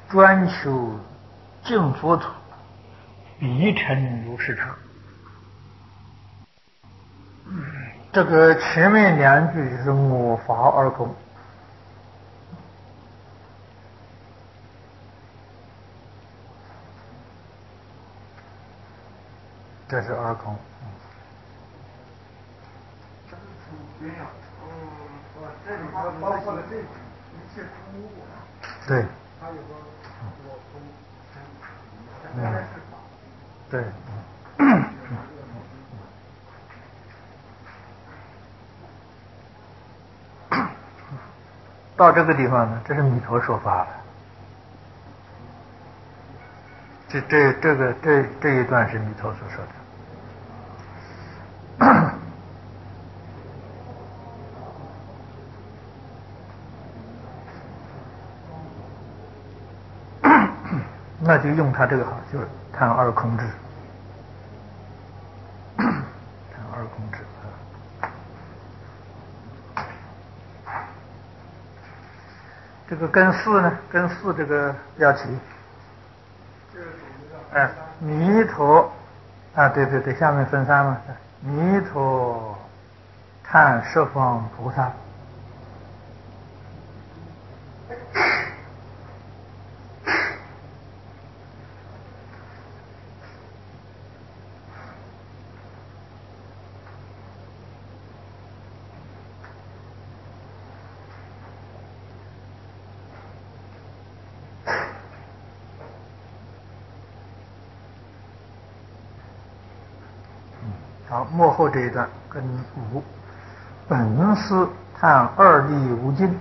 专修净佛土，必成如是常。这个前面两句是我法二空，这是二空。 这里头包括了这一切诸物。 对。 他有个我空对。到这个地方呢，这是弥陀说法了。这一段是弥陀所说的。那就用他这个好，就是谈二空智，谈二空智。这个跟四呢，跟四这个标题，弥陀啊，对，下面分三嘛，弥陀叹十方菩萨。好，末后这一段跟五，本师叹二力无尽，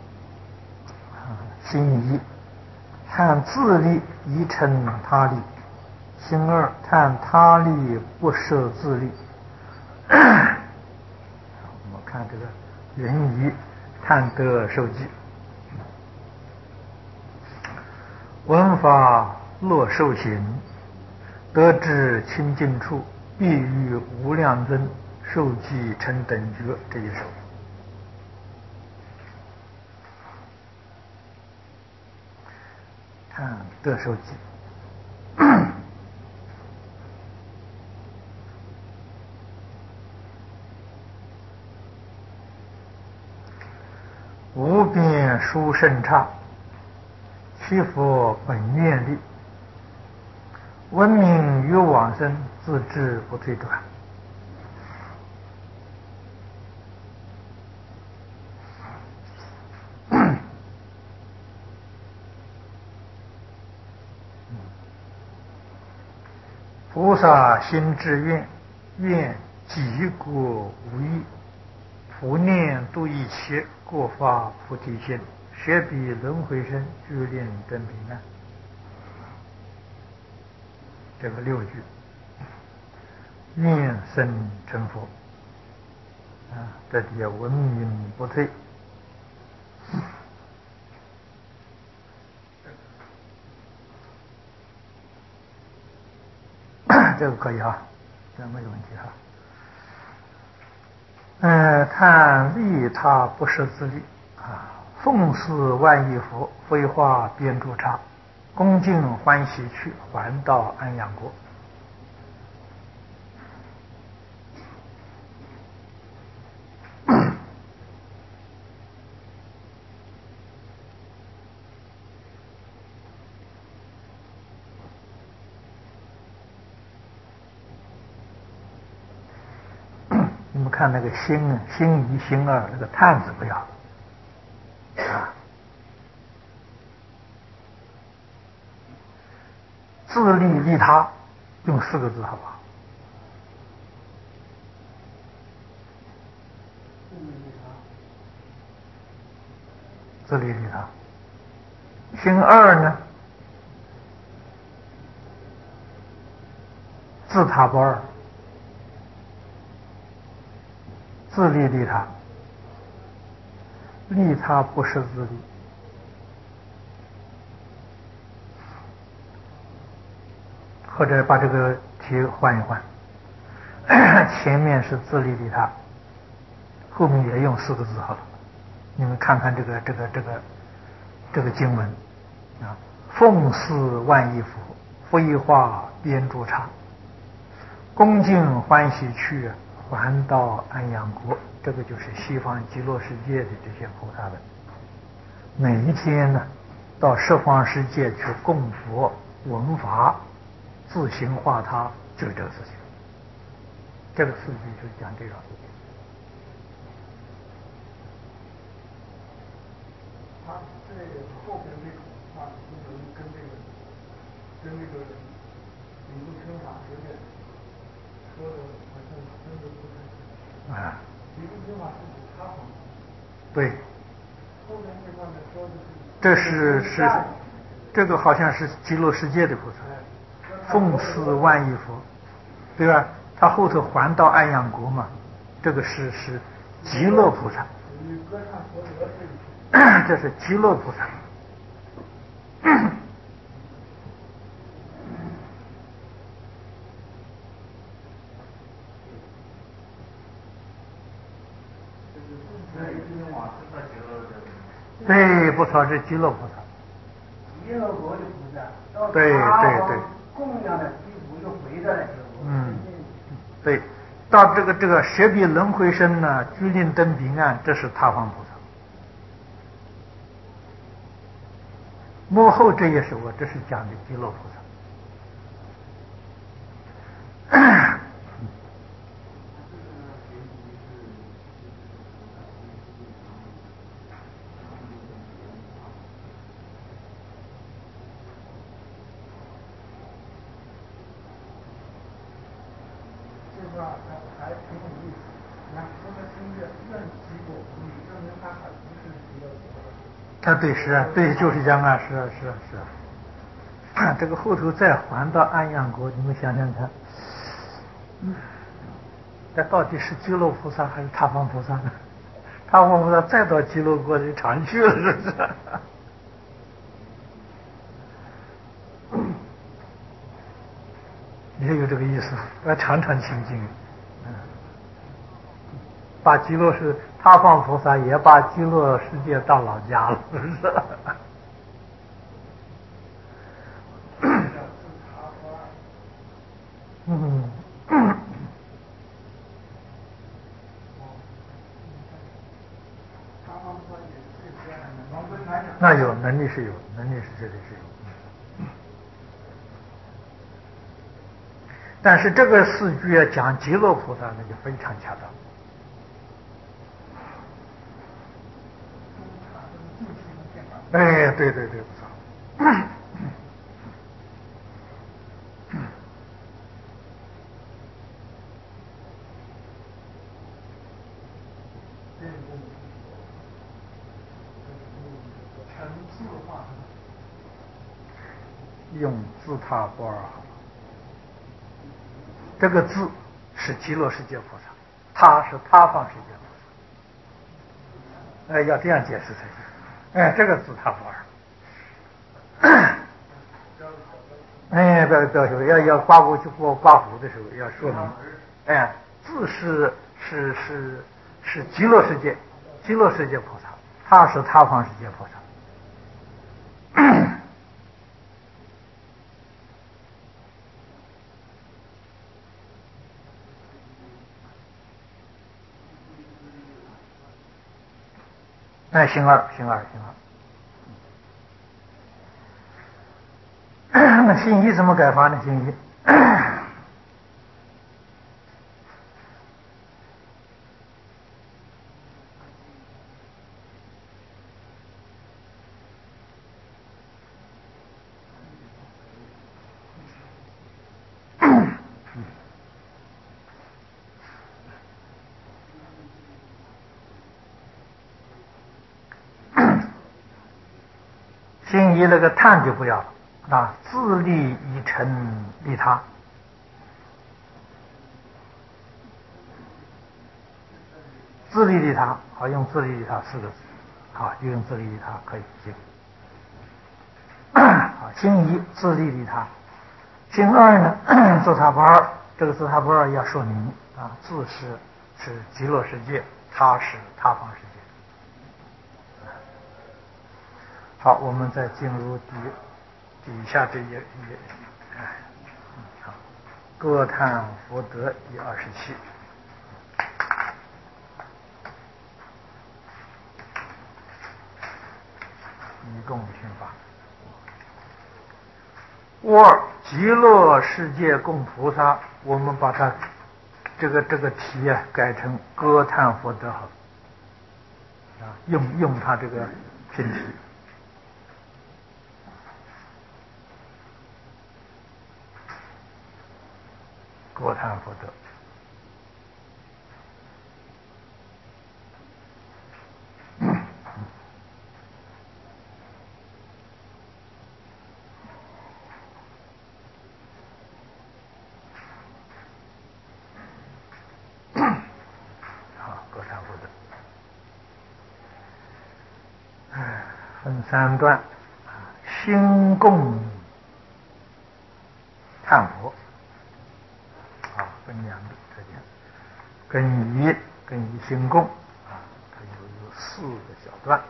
心一叹自力宜成他力，心二叹他力不摄自力。我们看这个人一叹得受记，闻法乐受行，得至清净处，必于无量尊，受记成等觉。这一首看得受记。无边殊胜刹，其佛本愿力，闻名于往生，自知不退转。菩萨心志愿，愿己过无益，普念度一切，过发菩提心，学彼轮回身，具令真平安。这个六句，愿生成佛啊，这底下闻名不退。这个可以啊，这没有问题啊。叹利他不摄自利啊，奉事万亿佛，飞化边诸刹，恭敬欢喜去，还到安养国。你们看那个心一心二，那个叹字不要啊，自利利他用4个字好不好？自利利他。心二呢，自他不二，自利利他，利他不是自利。或者把这个题换一换，前面是自利利他，后面也用4个字好了。你们看看这个经文啊， 奉祀万亿佛，挥化编诸刹，恭敬欢喜去，还到安阳国。这个就是西方极乐世界的这些菩萨们，每一天呢，到十方世界去供佛闻法，自行化他，就是这个事情。这个四句就是讲这种事情。 他这后边这种啊，跟这个理论生法有点说的好像真的不太像。理论生法是指他方。 对。 后边这方面说的是这个好像是极乐世界的菩萨，奉祀万亿佛，对吧？他后头还到安阳国嘛，这个是极乐菩萨。这是极乐菩萨。对，不错，是极乐菩萨。 极乐国的菩萨， 对对对， 供养的地府又回来了。 对，到这个舍彼轮回身呢，居令登彼岸，这是他方菩萨。幕后这一首啊，这是讲的极乐菩萨。 还挺有意思。你看，说他听着愿极果无语，证明他还不是极乐国的。 对，是啊，对，就是这样啊，是啊。这个后头再还到安阳国，你们想想看，这到底是极乐菩萨还是他方菩萨呢？他方菩萨再到极乐国就常去了，是不是？也有这个意思，要常常清净。把极乐世他方菩萨也把极乐世界当老家了，是不是？那有能力是有，能力是绝对是有。但是这个四句啊，讲极乐菩萨那就非常恰当。哎，对，不错。用自他不二好，这个字是极乐世界菩萨，他是他方世界菩萨。要这样解释才行。这个自他不二。不要求，要刮过去刮胡的时候要说明。字是极乐世界，极乐世界菩萨，他是他方世界菩萨。行二。那姓一怎么改法呢？姓一，姓一那个叹就不要了自利以成利他。自利利他，好，用自利利他4个字，好，就用自利利他可以行。好，姓一自利利他，姓二呢，自他不二，这个自他不二要说明自是极乐世界，他是他方世界。好，我们再进入第底下这也好，歌叹福德127。一共听法。二，极乐世界供菩萨，我们把它这个题改成歌叹福德好啊，用它这个拼题。歌叹福德。分3段，心供叹佛，分2个这点，跟一心供它有4个小段。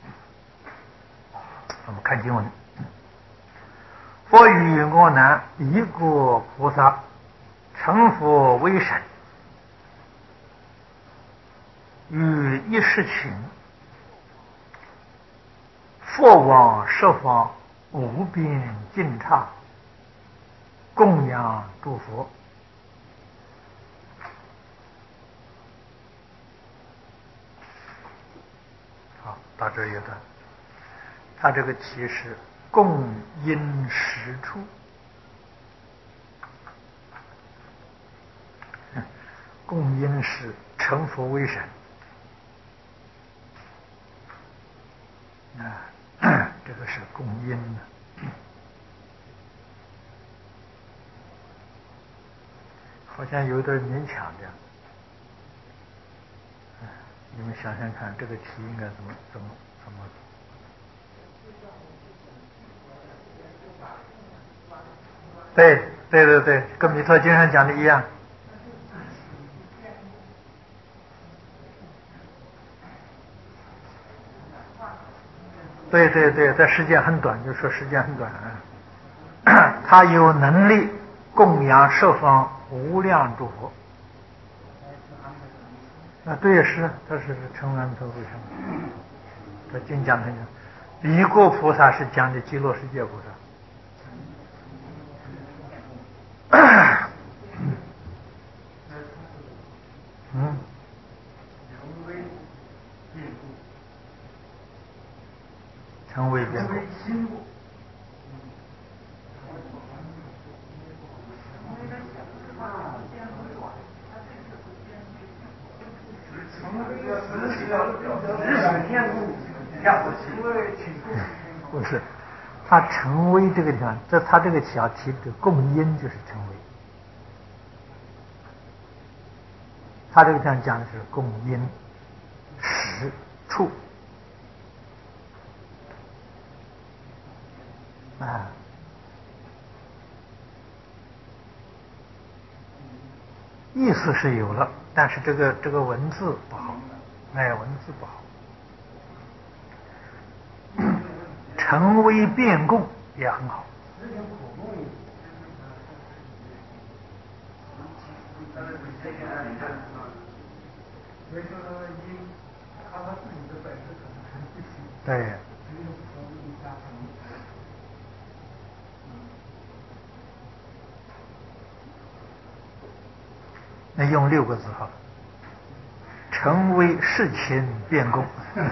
我们看经文：佛与我难一个菩萨，成佛为神，于一时情。佛往十方无边尽刹，供养诸佛。好，到这一段，他这个题是供因实处，供因是成佛为神这个是供因的，好像有点勉强这样。你们想想看，这个题应该怎么？对，跟弥陀经上讲的一样。对，这时间很短，就说时间很短他有能力供养十方无量诸佛。对，是，他是成完陀为什么？这经讲的一个菩萨是讲的极乐世界菩萨。成为变故。不是，他成为这个地方，他这个小题的供因就是成为。他这个地方讲的是供因实处意思是有了，但是这个文字不好，文字不好。成为变供也很好。对。那用6个字好了，成为事情变供。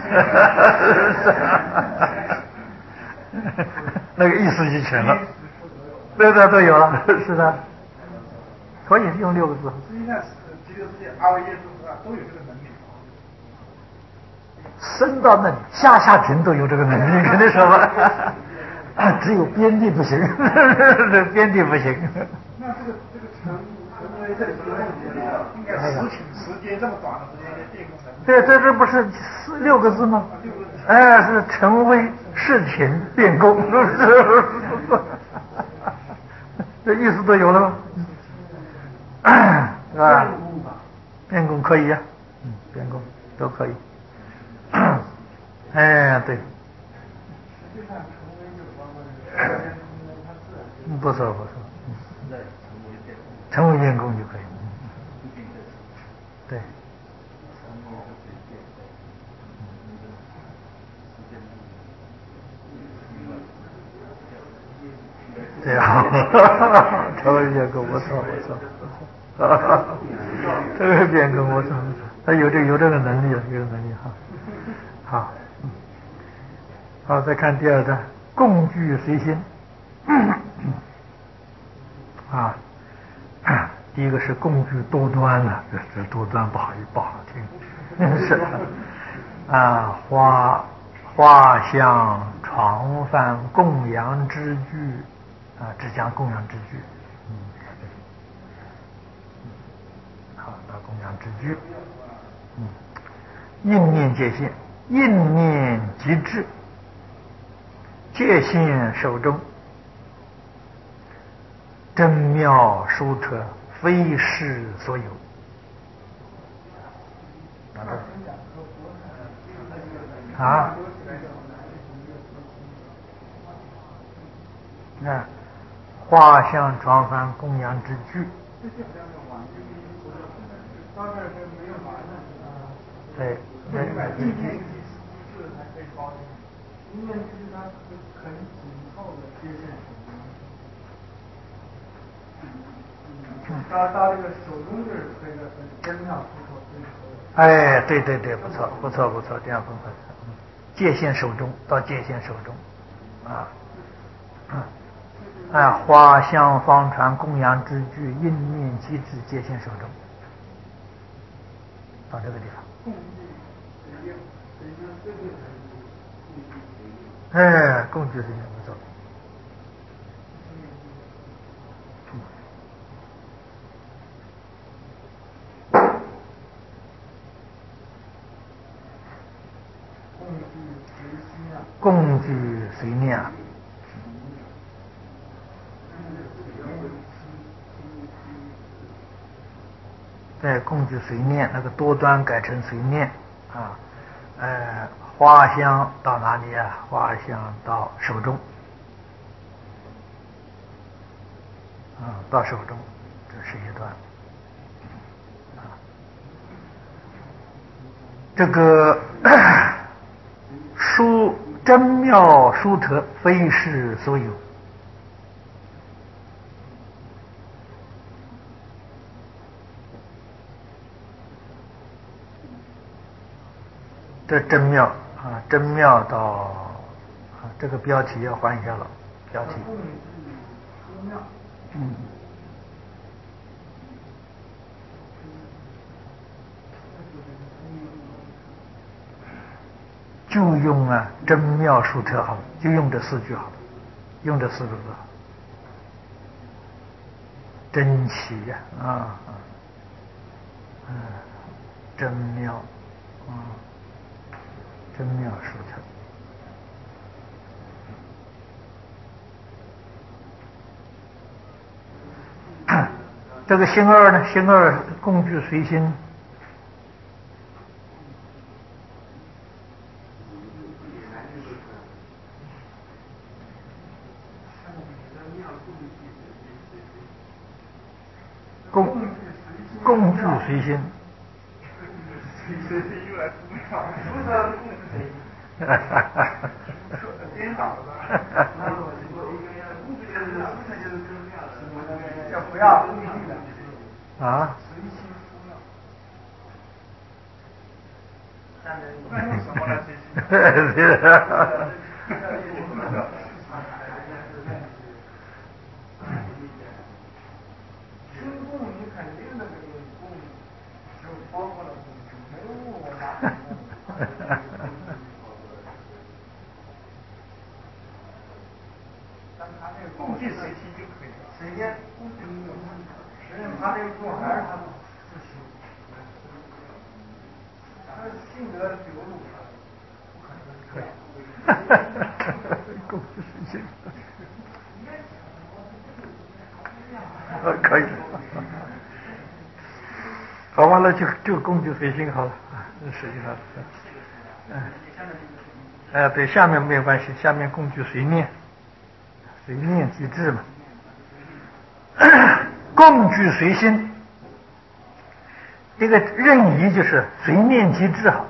那个意思就全了。对，都有了，是的，可以用6个字。实际上，极乐世界阿维耶诸佛都有这个能力。升到那里，下品都有这个能力，肯定说吧。只有边地不行，边地不行。那这个成为这个应该时间这么短的时间内变供成。对，这不是6个字吗？是成为事情变供，这意思都有了吗？是吧？变供可以呀，变供都可以。对。实际上成为就包括不错不错，成为变功就可以。对。对啊，成为变功，不错不错。这个变功，我操，他有这个能力了，有能力哈。好，好，再看第二段，共具随心。啊，第一个是共具多端了，这多端不好听，是啊，画像床幡供养之具啊，只讲供养之具。好，到供养之具。应念界限，应念即至，界限手中，真妙殊彻，非世所有。啊？那画像床幡供养之具。对，那个具。 因为是它很紧凑的接线手中，到这个手中就是这个真妙出口这个。 哎，对，不错，这样分法。界限手中到界限手中，花香方传供养之具，应念机制界限手中，到这个地方。哎，共具随心，不错。共具随念啊。对，共具随念，那个多端改成随念啊。花香到哪里啊？花香到手中啊，到手中，这是一段。这个真妙殊特，非世所有。这真妙啊，真妙到啊，这个标题要换一下了，标题。就用真妙殊特好了，就用这4句好了，用这4个字好了。真奇呀真妙真妙殊特。这个星二呢？星二共具随心。共具随心。 颠倒了。不要故意的啊。 随心出妙。那用什么来随心？心供你肯定的这个供就包括了没有我拿但他这个共具随心就可以了。随便实际上他这个供还是他自心，他性格流露不可能。 共具随心。可以。好，完了就共具随心好了，实际上，对，下面没有关系，下面共具随念，随念即至嘛。 共具随心，这个任意就是随念即至好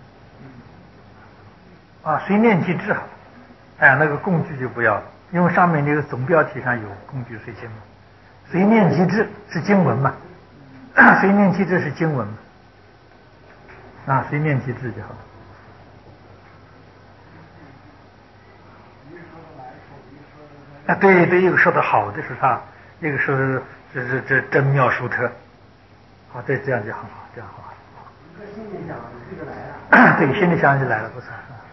啊，随念即至好。哎，那个共具就不要了，因为上面这个总标题上有共具随心嘛。随念即至是经文嘛，随念即至是经文嘛，啊，随念即至就好了。啊，对对，一个说的好的是他，一个说这真妙殊特，好，对，这样就很好，这样好。 一个心里想，这个来了。 对，心里想就来了，不错。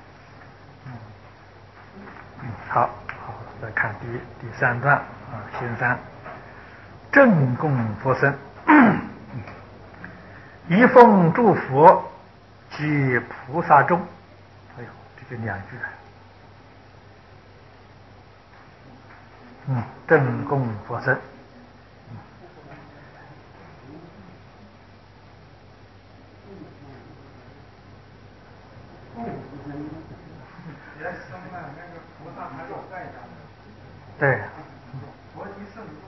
好，再看第三段啊，心三，正供佛身，一奉诸佛及菩萨众。哎呦，这就2句。正供佛身。 别生了，那个菩萨还有代价的。 对。 佛即圣众，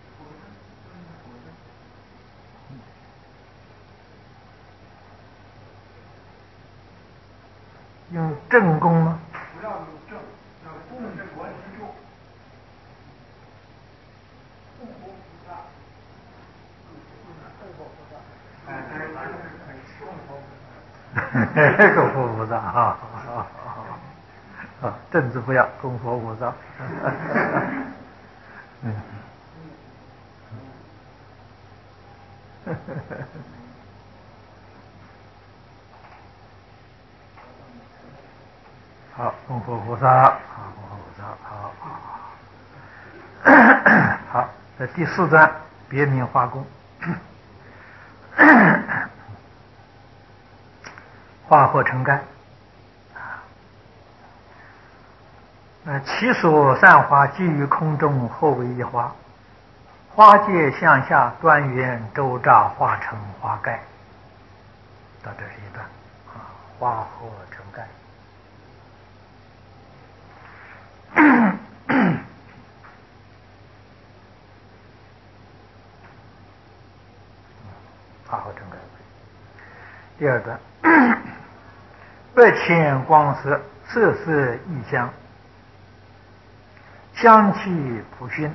用正供吗？ 不要用正，要供是佛即众。供佛菩萨。哎，供佛菩萨。 供佛菩萨啊，正字不要，供佛菩萨。好，供佛菩萨，好，供佛菩萨，好。好，在第4章别名化供，花或成盖。其所散花积于空中，后为一花，花界向下端圆周匝，化成花盖。到这是一段啊，花或成盖。花或成盖。第2段，百千光色，色色异香，香气普熏。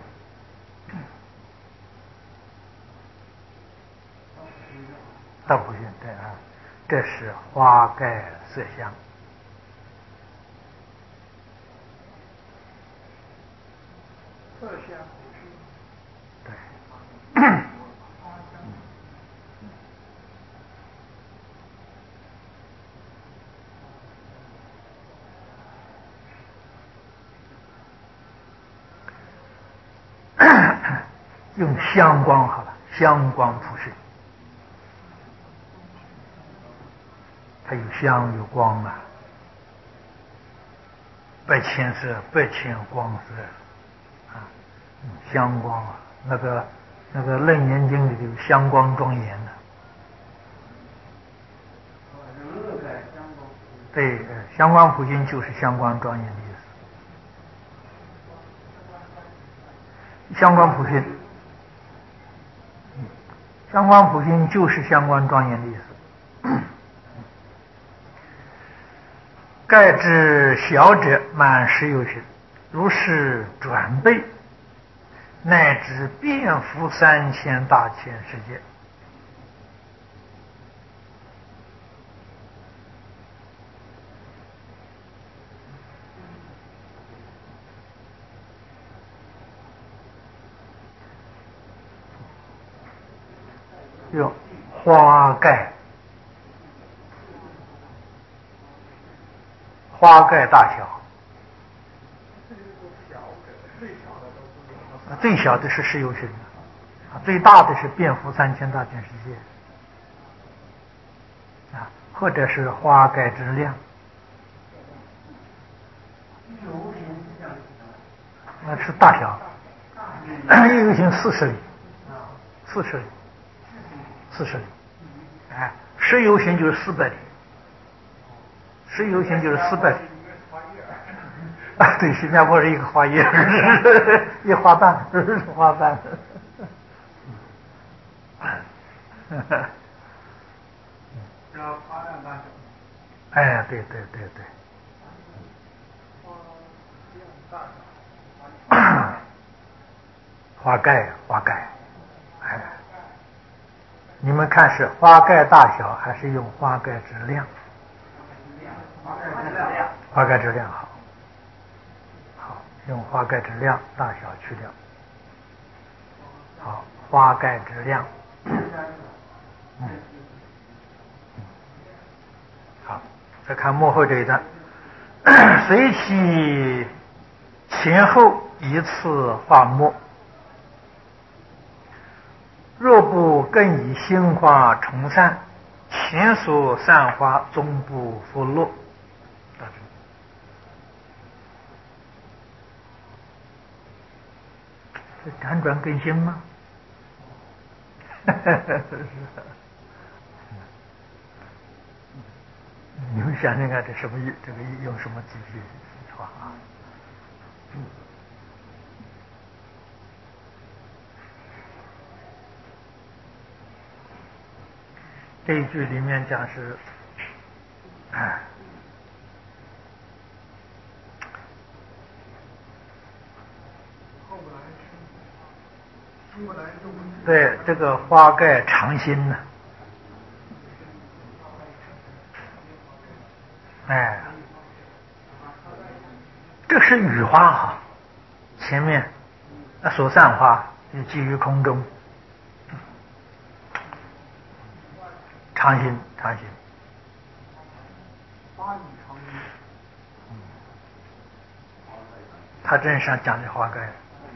道普熏，对啊，这是花盖色香。 色香普熏。 对。用香光好了，香光普熏，它有香有光啊，百千色，百千光色啊，香光啊，那个楞严经里有香光庄严的。对，香光普熏就是香光庄严的意思。香光普熏，香光普熏就是香光庄严的意思。盖之小者满10有余，如是转倍，乃至遍覆3000大千世界。用花盖，花盖大小。最小的是10有余，最大的是遍覆3000大千世界啊，或者是花盖之量。那是大小，1有余40里，40里，40里，哎，10有余就是400里，10有余就是400里。啊，对，新加坡是一个花叶，一花瓣，花瓣。 叫花量大小。 哎，对对对对。花盖，花盖，哎，你们看是花盖大小还是用花盖质量？花盖质量好，好，用花盖质量大小去掉。好，花盖质量。好，再看幕后这一段，随其前后一次画墨，若不更以新花重散，前所散花终不复落。到这辗转更新吗？你们想想看，这什么这个用什么几句话啊？这一句里面讲是，对这个花盖长新呢，哎，这是雨花哈，前面所散花就寄于空中，长新长新。他真是想讲这花盖。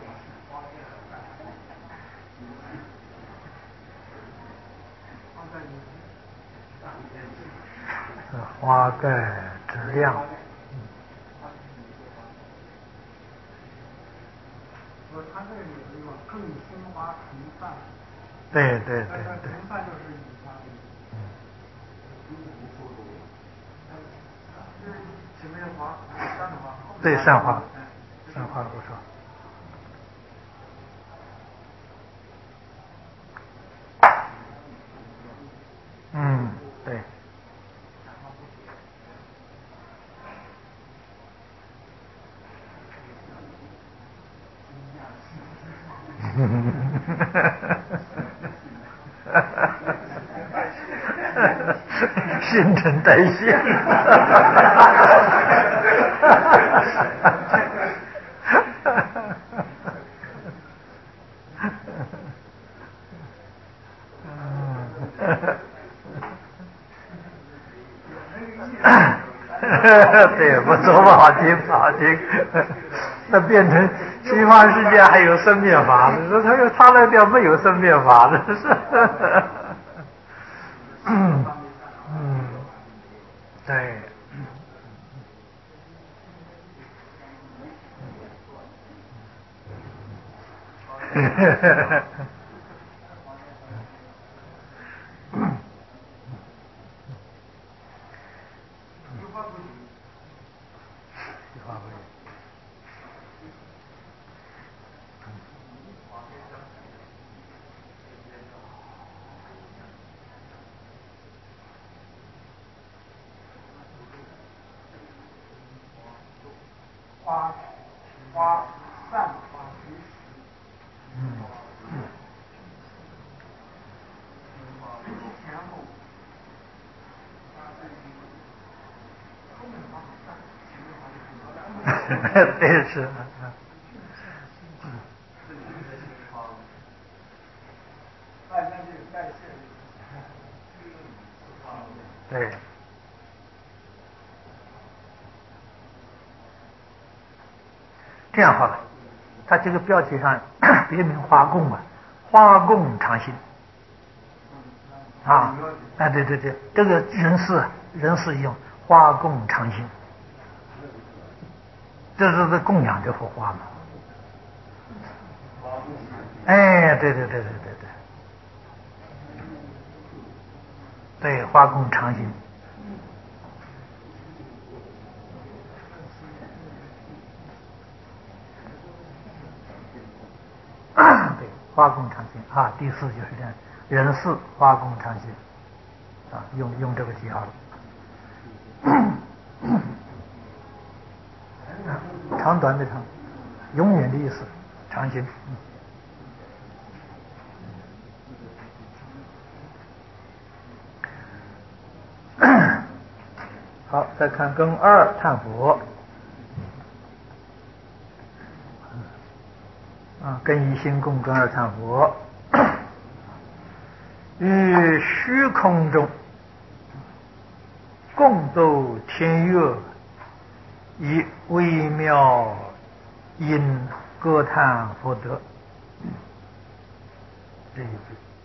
花盖质量。 他这里有一个更新花重散。 对对对对。 重散就是雨花。前面花散的话。 对，散花，散花不说。嗯，对。新陈代谢。对，不错，不好听，不好听。那变成西方世界还有生灭法了，说他那叫没有生灭法了，是。对。 花散花徐。前后。 对，是。对。这样好了，他这个标题上别名花供啊，花供长新啊，哎，对对对，这个人事用花供长新，这是供养这幅画嘛？哎，对对对对对对，对，花供长新。对，花供长新啊，第四就是这样， 人事化工长行啊，用这个记号了。长短的长，永远的意思，长行。好，再看庚二忏佛。庚一心共庚二忏佛。于虚空中共奏天乐，以微妙音歌叹佛德。这一句。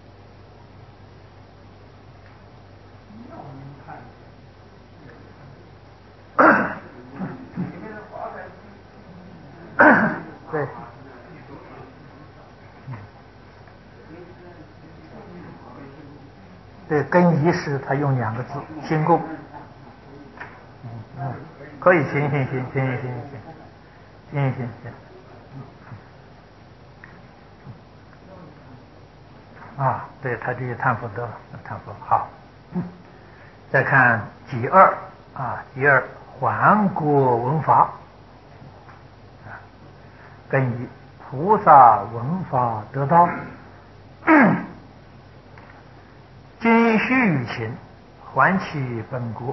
对。对，庚一是他用2个字，心共。可以，行。对，他这些叹佛得了，叹佛好。再看己二己二还国闻法。庚一菩萨闻法得道，今须于情，还其本国。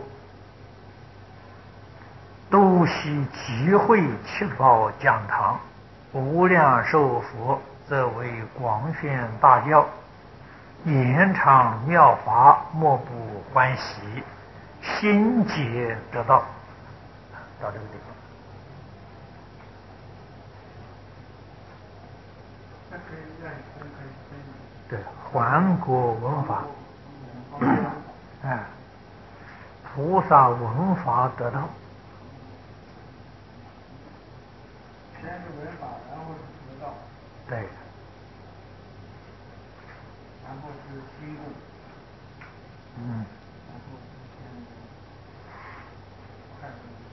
都悉集会七宝讲堂，无量寿佛则为广宣大教，延长妙法，莫不欢喜，心结得道。到这个地方。对，还国闻法。菩萨闻法得道。 先是闻法，然后是得道。 对。 然后是心共。然后快乐。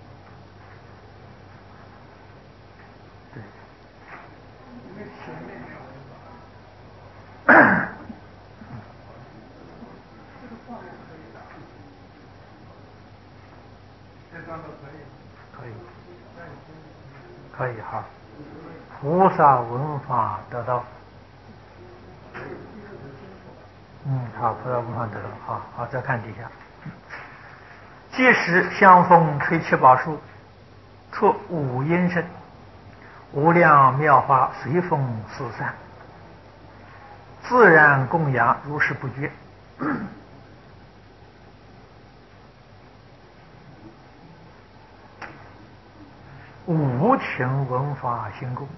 对。 因为前面没有闻法。这个画面可以打。这张都可以。 可以哈。菩萨闻法得道。好，菩萨闻法得道。好，再看底下。即时相逢吹七宝树，出五音声，无量妙法随风四散，自然供养，如是不绝。无情闻法心共。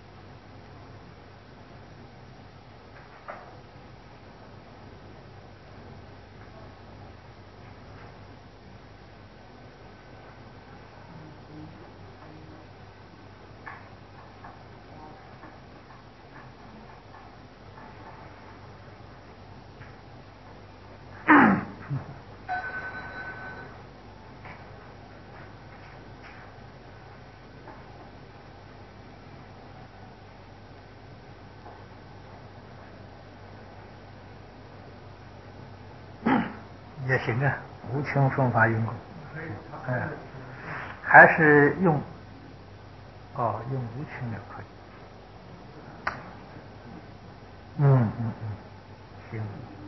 也行啊，无穷分法用功。还是用无穷也可以。行。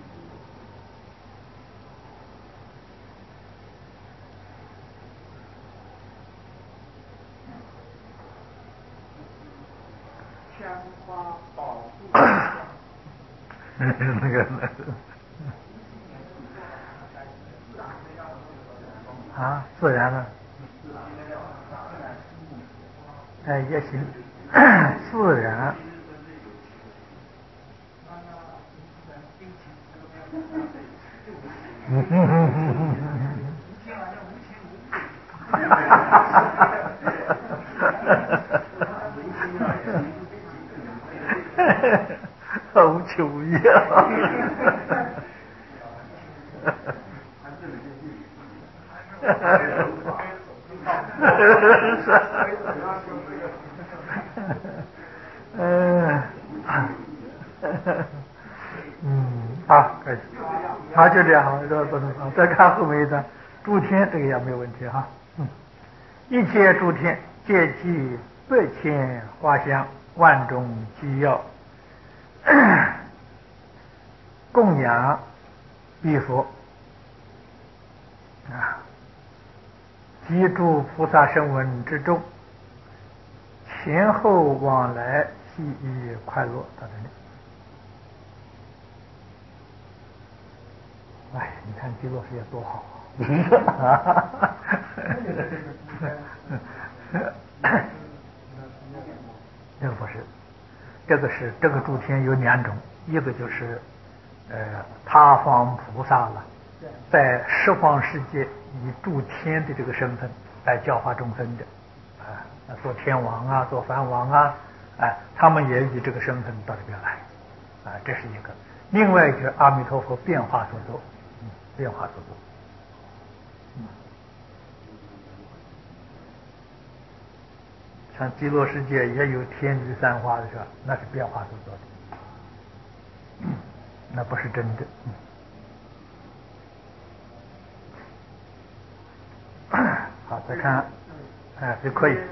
香花宝树。 那个。自然了。也行。自然。无情无义。 好，就这样好，这不能好。再看后面一段，诸天这个也没有问题哈。一切诸天皆集百千花香，万种机要，供养彼佛啊，集诸菩萨声闻之众，前后往来喜悦快乐到这里。哎，你看极乐世界多好啊！这个不是，这个是这个诸天有两种，一个就是他方菩萨了，在十方世界以诸天的这个身份来教化众生的，做天王啊，做梵王啊，他们也以这个身份到这边来，这是一个。另外一个阿弥陀佛变化所作，变化所作。像极乐世界也有天女散花的是吧？那是变化所做的，那不是真的。好，再看，就可以。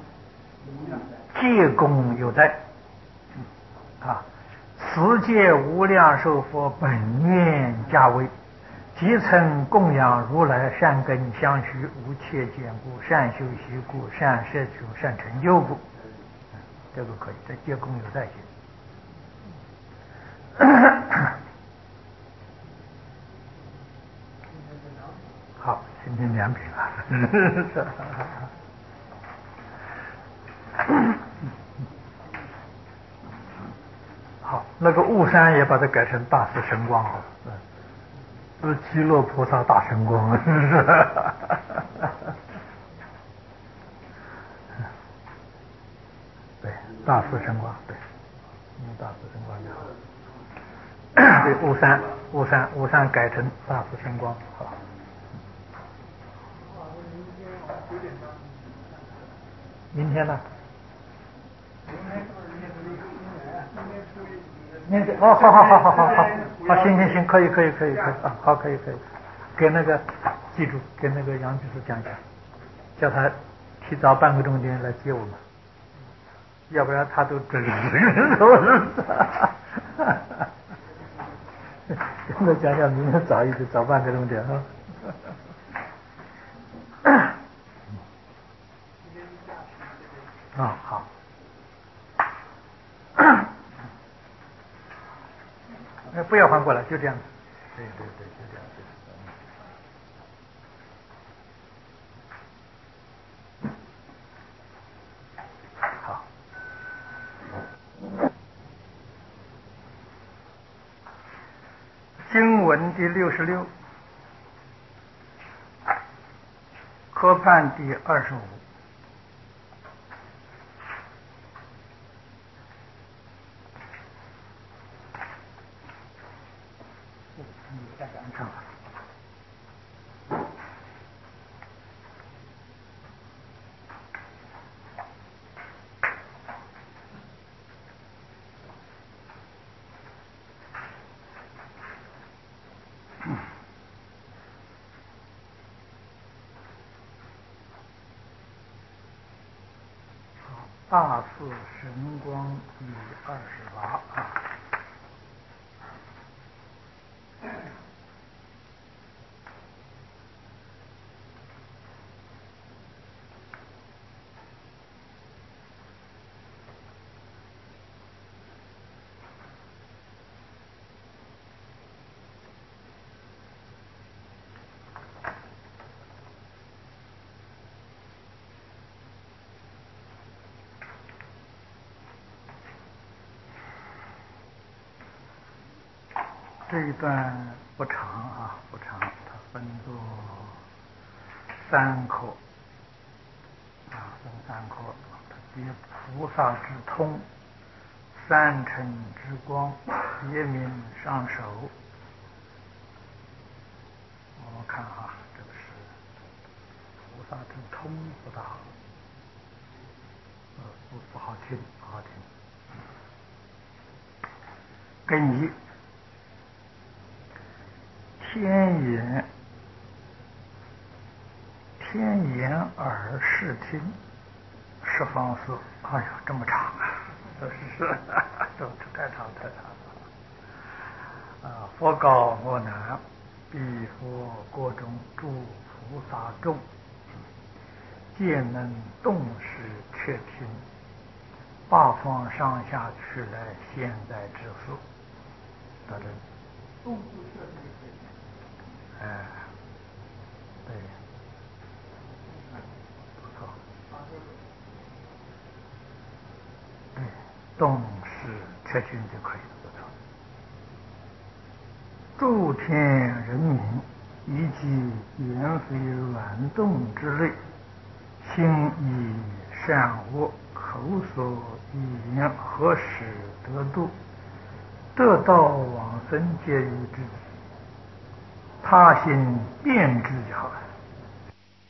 戒功有在，此界无量寿佛本愿加为，即曾供养如来善根相续，无切见故，善修习故，善摄取，善成就故，这个可以，这戒功有在行。好，今天2品了。好，那个雾山也把它改成大慈神光好了，是极乐菩萨大神光。对，大慈神光，对，大慈神光就好。对，雾山改成大慈神光，好。明天呢？明天哦，好，行，可以，好，可以，给那个记住，给那个杨居士讲，叫他提早半个钟点来接我们，要不然他都准时。跟他讲，明天早一点，早半个钟点啊。好。不要换过来，就这样子。对，就这样子。好。经文第66，科判第25。再讲上。大慈神光第28啊。这一段不长，它分作3课，分3课。别菩萨之通，三乘之光，别名上首。我们看这个是菩萨之通不大，不好听，根一。 天眼耳视听，十方四，哎呀，这么长啊！这太长太长了。佛告阿难：彼佛国中诸菩萨众，皆能动识确听，八方上下去来现在之事。到这里。 动识确听。 对，不错。对，动识确听就可以了，不错。诸天人民以及言非软动之类，心以善恶口所语言何时得度，得道往生皆于之，他心便知就好了。